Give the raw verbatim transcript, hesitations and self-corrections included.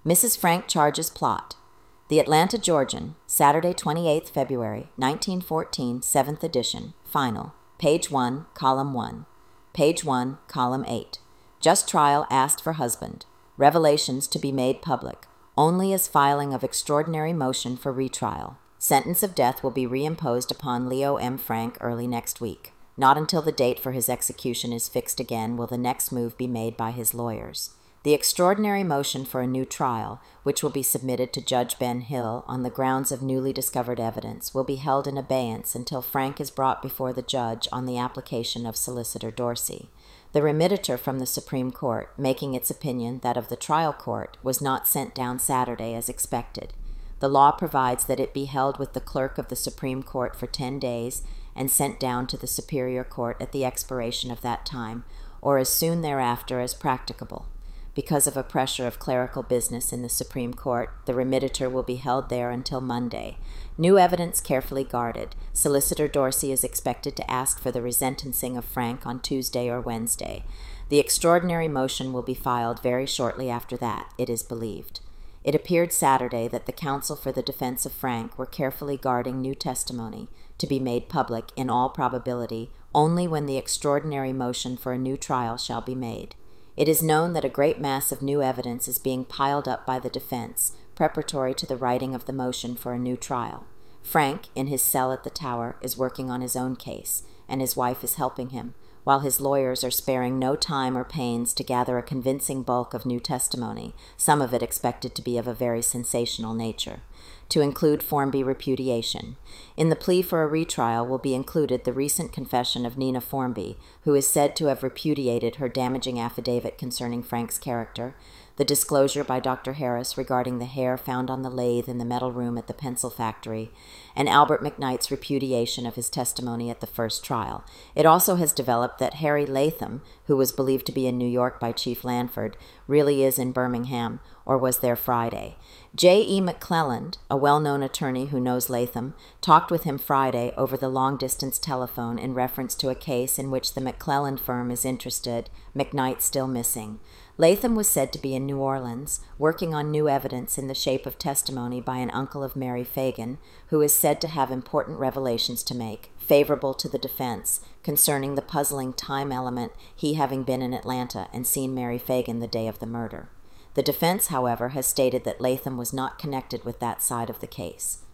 Missus Frank charges plot. The Atlanta Georgian, Saturday, twenty-eighth February, nineteen fourteen, seventh edition, final, page one, column one, page one, column eight. Just trial asked for husband. Revelations to be made public, only as filing of extraordinary motion for retrial. Sentence of death will be reimposed upon Leo M. Frank early next week. Not until the date for his execution is fixed again will the next move be made by his lawyers. The extraordinary motion for a new trial, which will be submitted to Judge Ben Hill on the grounds of newly discovered evidence, will be held in abeyance until Frank is brought before the judge on the application of Solicitor Dorsey. The remediator from the Supreme Court, making its opinion that of the trial court, was not sent down Saturday as expected. The law provides that it be held with the clerk of the Supreme Court for ten days and sent down to the Superior Court at the expiration of that time, or as soon thereafter as practicable. Because of a pressure of clerical business in the Supreme Court, the remediator will be held there until Monday. New evidence carefully guarded. Solicitor Dorsey is expected to ask for the resentencing of Frank on Tuesday or Wednesday. The extraordinary motion will be filed very shortly after that, it is believed. It appeared Saturday that the counsel for the defense of Frank were carefully guarding new testimony, to be made public, in all probability, only when the extraordinary motion for a new trial shall be made. It is known that a great mass of new evidence is being piled up by the defense, preparatory to the writing of the motion for a new trial. Frank, in his cell at the Tower, is working on his own case, and his wife is helping him, while his lawyers are sparing no time or pains to gather a convincing bulk of new testimony, some of it expected to be of a very sensational nature, to include Formby repudiation. In the plea for a retrial will be included the recent confession of Nina Formby, who is said to have repudiated her damaging affidavit concerning Frank's character, the disclosure by Doctor Harris regarding the hair found on the lathe in the metal room at the pencil factory, and Albert McKnight's repudiation of his testimony at the first trial. It also has developed that Harry Latham, who was believed to be in New York by Chief Lanford, really is in Birmingham, or was there Friday. J E. McClelland, a well-known attorney who knows Latham, talked with him Friday over the long-distance telephone in reference to a case in which the McClelland firm is interested, McKnight still missing. Latham was said to be in New Orleans, working on new evidence in the shape of testimony by an uncle of Mary Fagan, who is said to have important revelations to make, favorable to the defense, concerning the puzzling time element, he having been in Atlanta and seen Mary Fagan the day of the murder. The defense, however, has stated that Latham was not connected with that side of the case.